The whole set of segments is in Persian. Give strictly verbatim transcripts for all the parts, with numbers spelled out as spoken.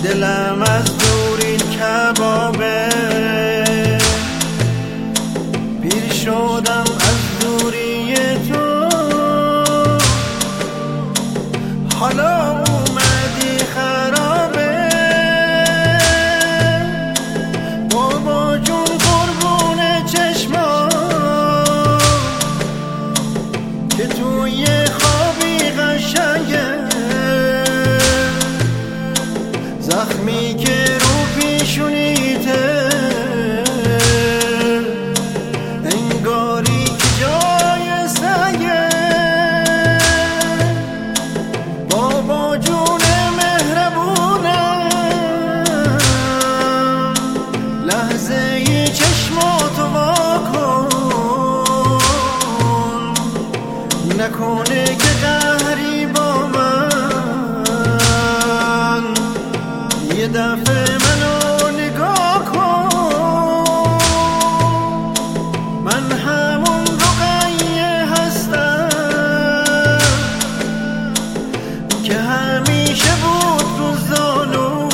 دلم از دوری کبابه، پیر شدم از دوری تو، حالا اومدی خرابه. بابا جون قربون چشما که توی خوابی قشنگه، زخمی که رو پیشونیته انگاری که جای سنگه. بابا جون مهربونم، لحظه ی چشماتو واکن، نکنه که قهری با من، یه دفعه منو نگاه کن. من همون رقیه هستم که همیشه بود رو زانو،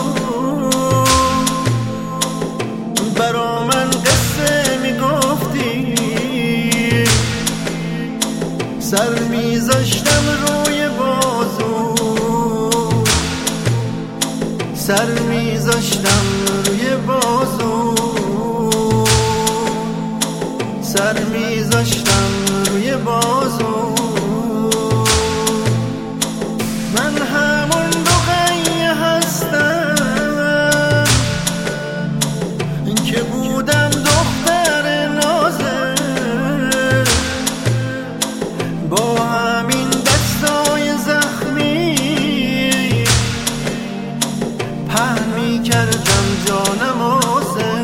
برا من قصه میگفتی، سر میذاشتم روی بازو، سر میذاشتم روی بازو، سر میذاشتم روی بازو. من همون رقیه هستم که بودم دختر نازه، با همین دستای زخمی پهن میکردم جانمازه.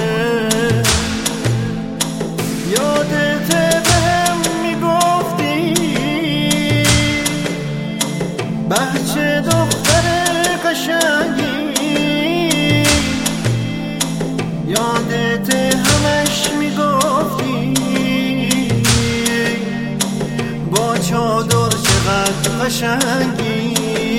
یادت بهم میگفتی بچه دختر قشنگی، یادت همش میگفتی با چادر چقدر قشنگی.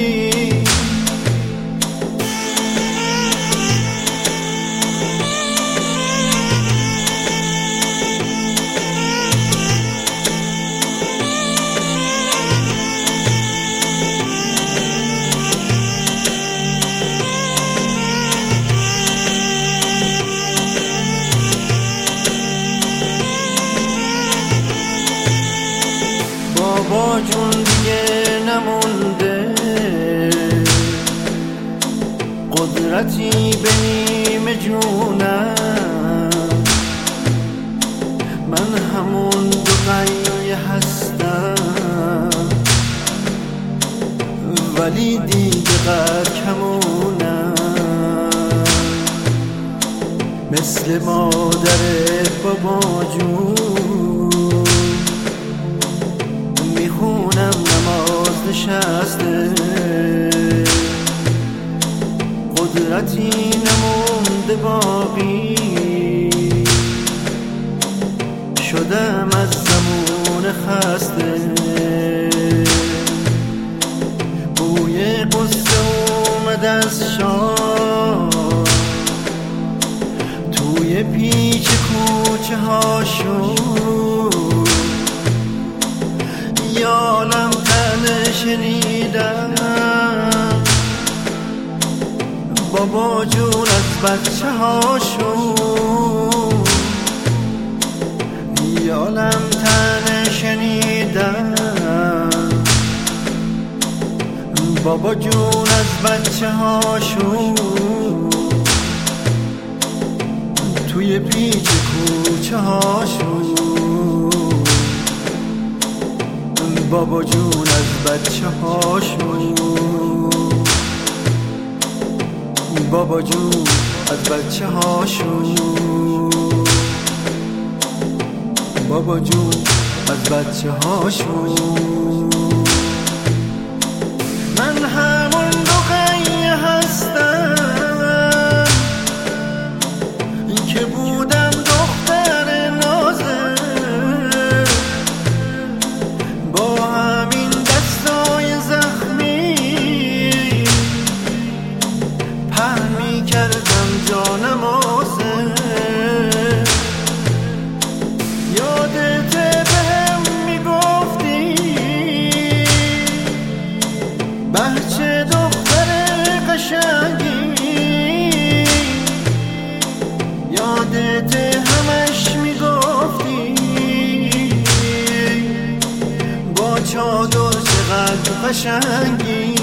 بابا جون دیگه نمونده قدرتی به نیم جونم، من همون دو قیه هستم ولی دیگه قد کمونم، مثل مادرت بابا جون میخونم نماز نشسته، قدرتی نمونده باقی، شدم از زمون خسته. بوی قصه اومد از شام توی پیچ کوچه هاشون، یالم تنه شنیدم بابا جون از بچه هاشون، یالم تنه شنیدم بابا جون از بچه هاشون، توی پیچ کوچه هاشون، بابا جون از بچه هاشون، بابا جون از بچه هاشون، بابا جون از بچه هاشون. من همون رقیه هستم که بودم دختر نازه، با همین دستای زخمی پهن می کردم جانم آسه یادت بهم میگفتی بچه دختر قشنگی یادت همش میگفتی با چادر چقدر قشنگی